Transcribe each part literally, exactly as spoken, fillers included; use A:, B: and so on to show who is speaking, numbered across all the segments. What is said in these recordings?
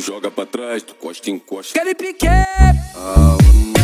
A: joga pra trás, tu costa em costa.
B: Aquele pique.
A: Ah, hum.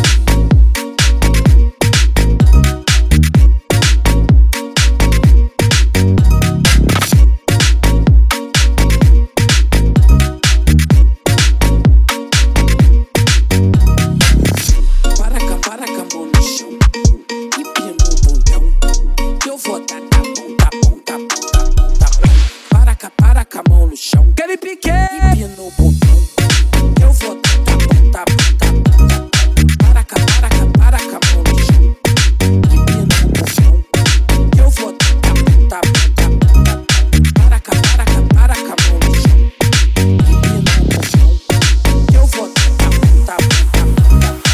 B: Para cá, para cá, mão no chão. E pia no bundão. Eu vou dar tá bom, tá bom, tá bom, tá bom, tá bom. Para cá, para cá, mão no chão. Aquele pique. E pia no bundão. Eu vou dar tá bom, tá bom, tá bom, tá bom. Para cá, para cá, para cá, mão no chão. E pia no bundão. Eu vou dar tá bom, tá bom, tá bom, tá bom. Para cá, para cá, para cá, mão no chão. E pia no bundão. Eu vou dar tá bom, tá bom, tá bom, tá bom.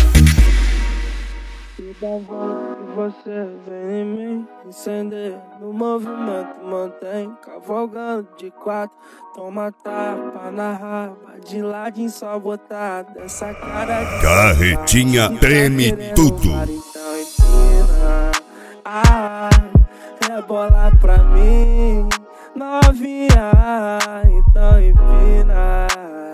C: E da volta que você vem em mim, incender no movimento, mantém cavalgando de quatro, toma tapa na raba, de ladinho só botar dessa cara de
D: Carretinha treme tudo.
C: Então empina, ah, rebola pra mim, novinha, então empina,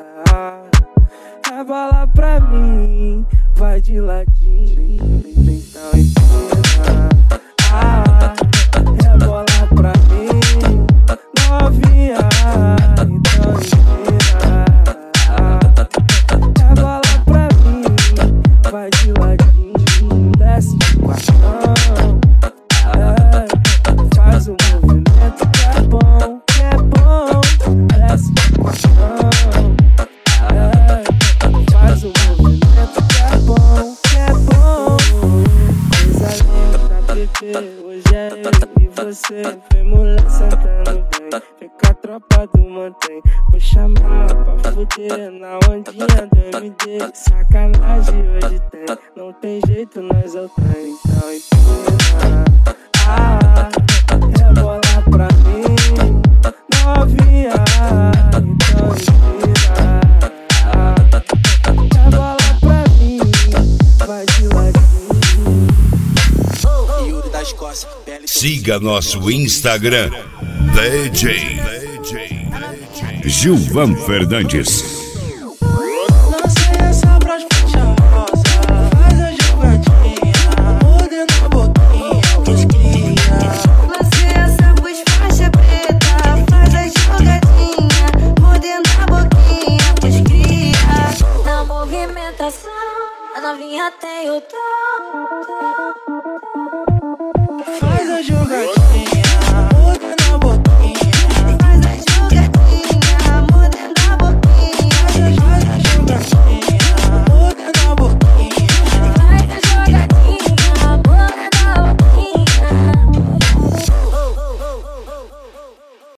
C: rebola pra mim, vai de ladinho, então empina, ah, rebola pra mim, novinha, então empina, rebola pra mim, vai de ladinho, desce de quatro, é, faz o movimento que é bom, que é bom, desce de quatro, é, faz o movimento que é bom, que é bom. Coisa linda, bebê, hoje é eu e você. Vem mulher sentando bem, fica a tropa do mantém. Vou chamar pra fuder na ondinha do M D. Sacanagem hoje tem, não tem jeito, nós eu tenho. Então empina, ah, rebola pra mim, novinha, então empina, ah, rebola pra mim, vai de ladinho.
B: Yuri da Escócia, pele.
D: Siga nosso Instagram, D J Gilvan Fernandes.
C: Não sei essa pras faixa rosa, faz a jogadinha, mordendo a boquinha, que cria.
E: Você essa pus faixa preta, faz a jogadinha, mordendo a boquinha, pros cria. Na movimentação, a novinha tem o tom.
C: Faz a jogadinha.